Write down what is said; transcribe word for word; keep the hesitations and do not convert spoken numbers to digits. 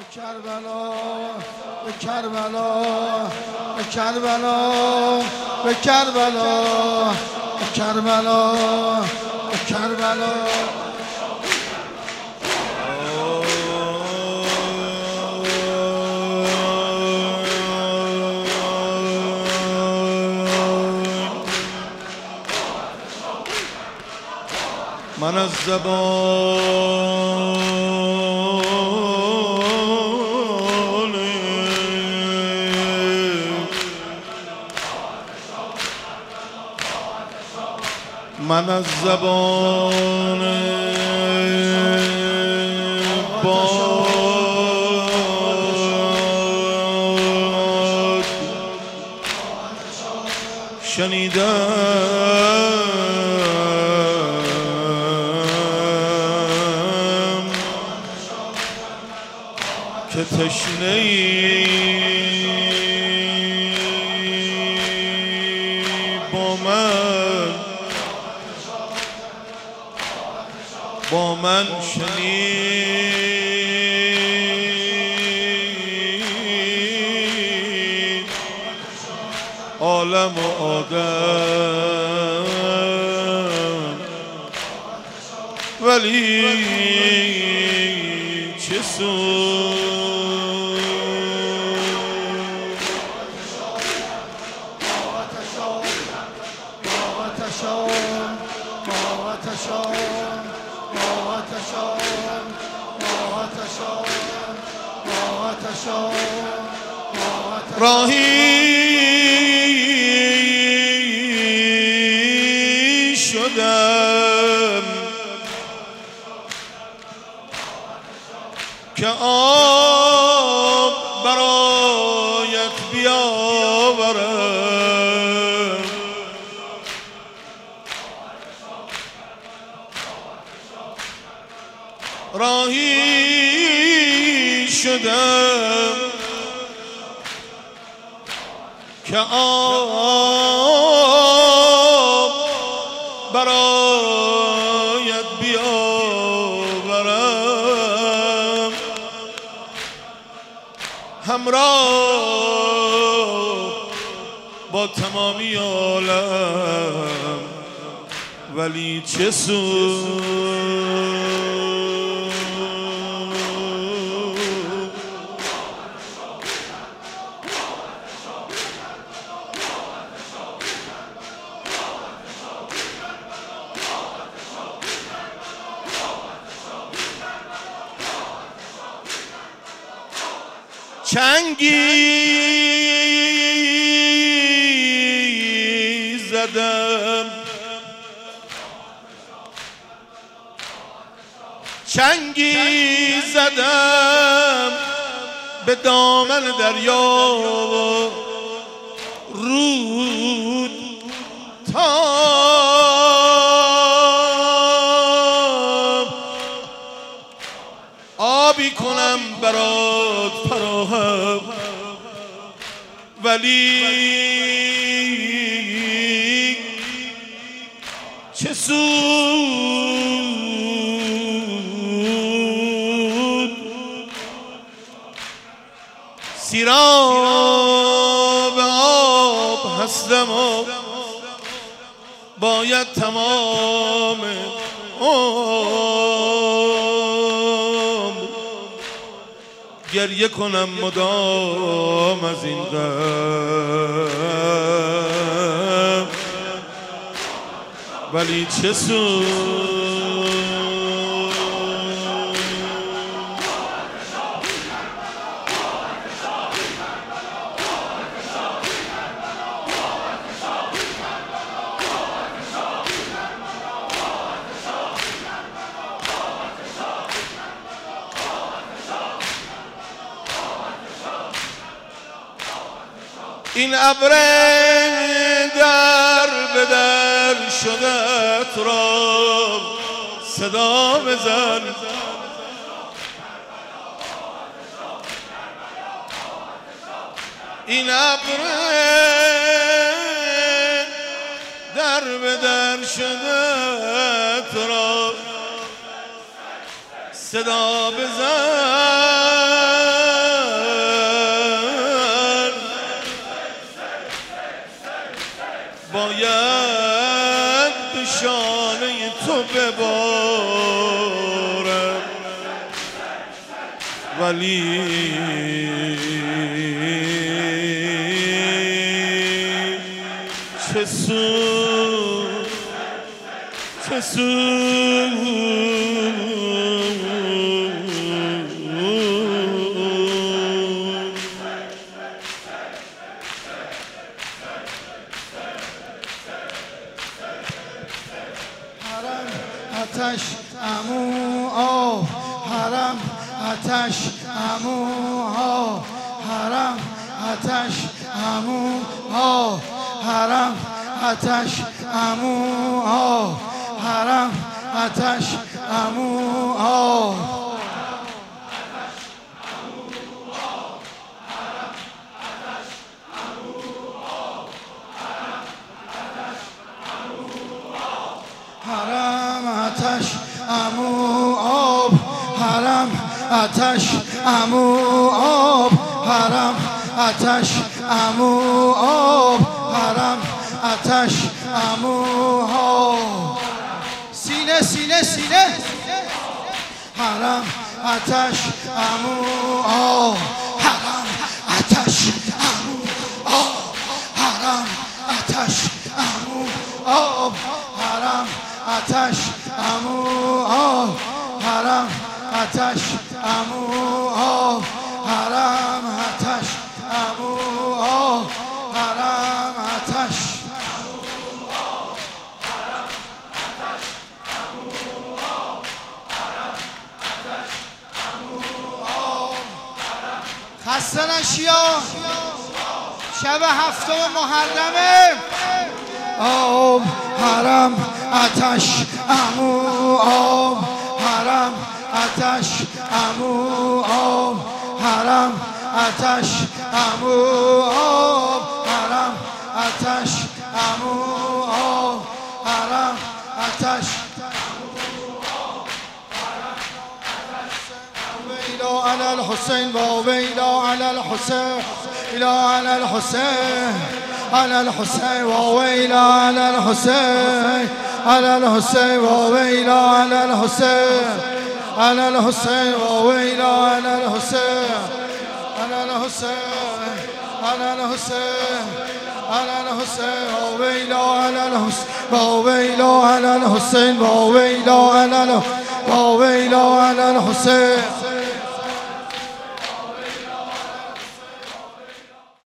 کربلا به کربلا به کربلا به کربلا به کربلا به کربلا من از زبان من از زبان باد شنیدم که تشنه‌ای با من با من شنید عالم و آدم ولی چه سود راهی شدم که آب برایت بیاورم راهی شدم که آب برایت بیاورم همراه با تمامی عالم ولی چه سود چنگی زدم چنگی زدم به دامن دریا و رود تا آبی کنم برات فراهم ولی چه سود سیراب آب هستم و باید تمام گریه کنم مدام از این غم ولی چه سود این ابر در به در شدت را صدا بزن این ابر در به در شدت را صدا بزن ولی چه سود چه سود آتش عمو آه حرم آتش عمو آه حرم آتش عمو آه حرم آتش عمو آه حرم آتش عمو آه حرم آتش عمو آب حرم آتش عمو آب حرم آتش عمو آب حرم آتش عمو آب سینه سینه سینه حرم آتش عمو آب حرم آتش عمو آب حرم آتش عمو آب حرم آتش عمو آب حرم آتش عمو آب حرم آتش عمو آب حرم آتش خسته نشیا شب هفتم محرمه آب حرم آتش عمو آب حرم آتش عمو آب حرم آتش عمو آب حرم آتش عمو آب حرم آتش ویلا علی الحسین و ویلا علی الحسین ویلا علی الحسین على الحسين وويلا على الحسين على الحسين وويلا على الحسين على الحسين وويلا على الحسين على الحسين على الحسين على الحسين وويلا على الحسين وويلا على الحسين وويلا على وويلا على الحسين